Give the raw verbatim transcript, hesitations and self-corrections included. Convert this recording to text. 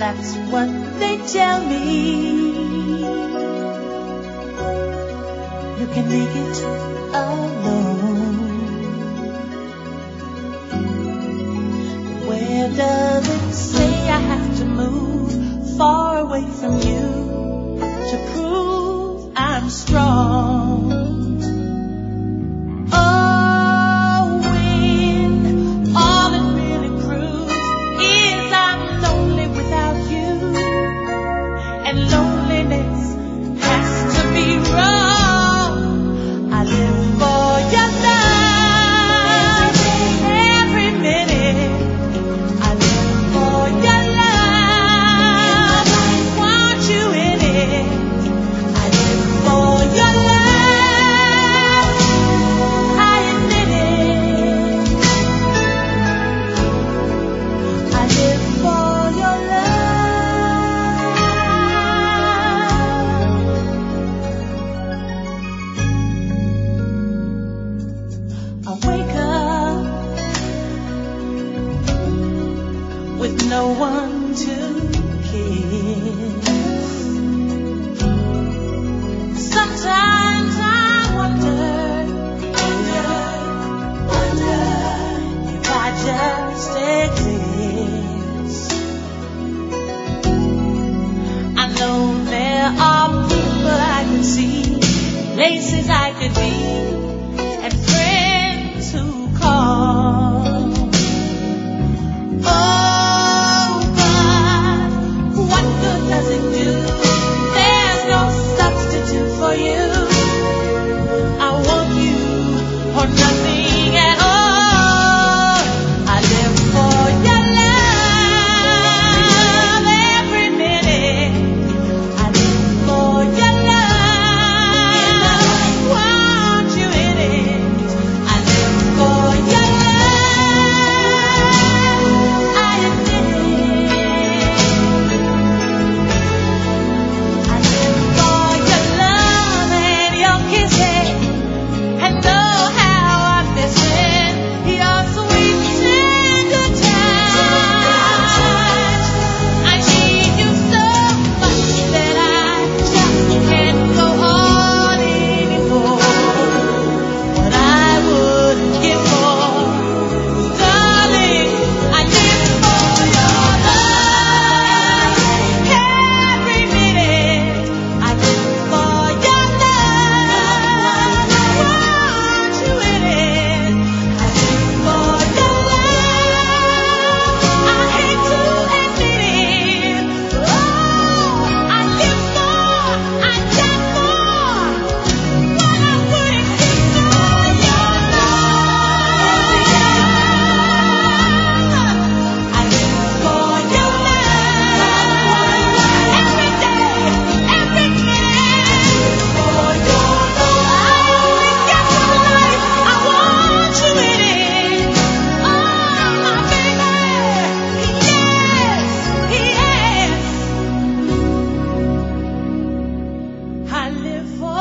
That's what they tell me. You can make it alone. Where does it say I have to move far away from you to prove I'm strong? Oh, when all it really proves is I'm lonely without you, and loneliness has to be wrong. I live for your love every minute. I live for your love. Want you in it. I live for your love. I admit it. I live for your love. I wake up with no one to kiss. Sometimes I wonder, wonder, wonder if I just exist. I know there are people I could see, places I could be, and friends who call. Oh, but what good does it do? There's no substitute for you. I want you or nothing at all. I live for your love every minute. I live for your love. Want you in it. I live for your love. I admit it. I live for your love and your kisses, and know how I miss it. Your sweet tender touch. I need you so much that I just can't go on anymore. What I would give for, darling, I live for your love every minute. I live for your love. Want you in it. I live for your love. I hate to admit it. Oh, I live for, I die for what I wouldn't give for your love. I live for your love every day, every minute. For your love, I only got one life. I want you in it. Oh, my baby, yes, yes. I live for